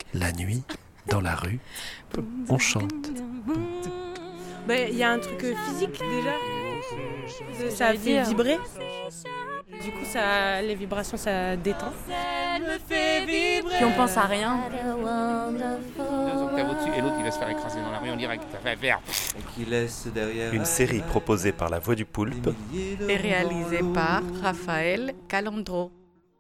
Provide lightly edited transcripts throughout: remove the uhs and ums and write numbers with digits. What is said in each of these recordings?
La nuit, dans la rue, on chante. Il y a un truc physique déjà. Ça fait vibrer. Du coup, les vibrations, ça détend. Puis on pense à rien. 2 octaves au-dessus et l'autre il va se faire écraser dans la rue en direct. Ça fait faire. Qui laisse derrière Une série proposée par La Voix du Poulpe Et réalisé par Raphaël Calandro.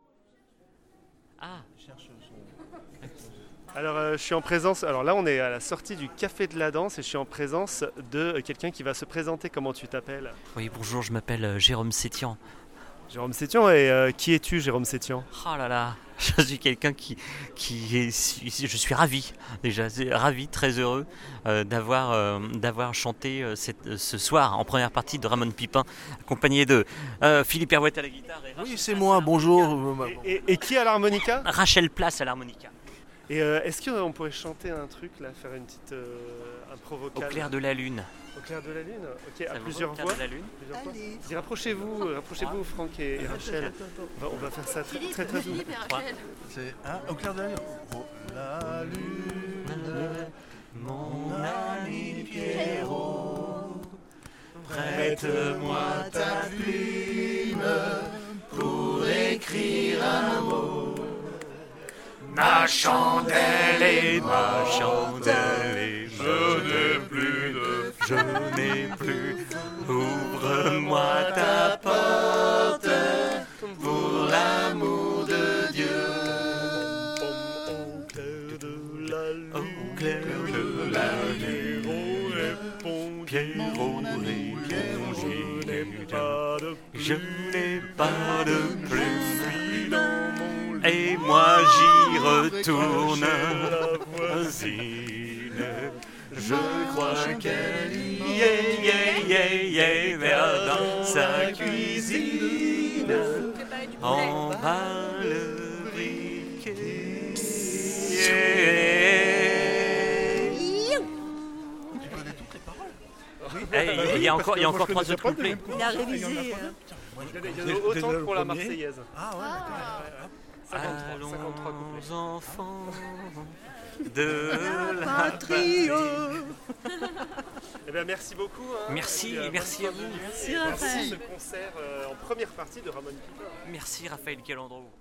Alors je suis en présence, alors là on est à la sortie du Café de la Danse et je suis en présence de quelqu'un qui va se présenter. Comment tu t'appelles ? Oui, bonjour, je m'appelle Jérôme Sétian. Jérôme Sétian, et qui es-tu Jérôme Sétian ? Oh là là, je suis quelqu'un qui est... Je suis ravi, déjà, ravi, très heureux d'avoir chanté ce soir en première partie de Ramon Pipin, accompagné de Philippe Hervouet à la guitare. Oui, c'est moi, bonjour. Et qui à l'harmonica ? Rachel Place à l'harmonica. Et est-ce qu'on pourrait chanter un truc là, faire une petite impro vocale ? Au clair de la lune. Au clair de la lune ? Ok, Ça à vous plusieurs va, au voix. clair de la lune ? Dis, rapprochez-vous Franck et Rachel. On va faire ça très très doux. C'est au clair de la lune. Oh, la lune, Mon ami Pierrot, prête-moi ta plume pour écrire un mot. Ma chandelle est ma chandelle, je n'ai plus, ouvre-moi ta porte pour l'amour de Dieu. Au clair de la lune, Au clair de la lune, répond Pierrot, je n'ai pas de plume, et moi j'y retourne. Voisine, je crois qu'elle y est, vers dans sa cuisine, en bas le briquet. tu connais toutes les paroles. Il y a encore 3 autres couplets. Il a révisé. Il y en a autant que pour la Marseillaise. Ah ouais, d'accord. 53 couplets. Allons enfants de la patrie. Eh bien, merci beaucoup. Merci à vous. Merci ce concert en première partie de Ramon Pipin. Merci Raphaël Calandro.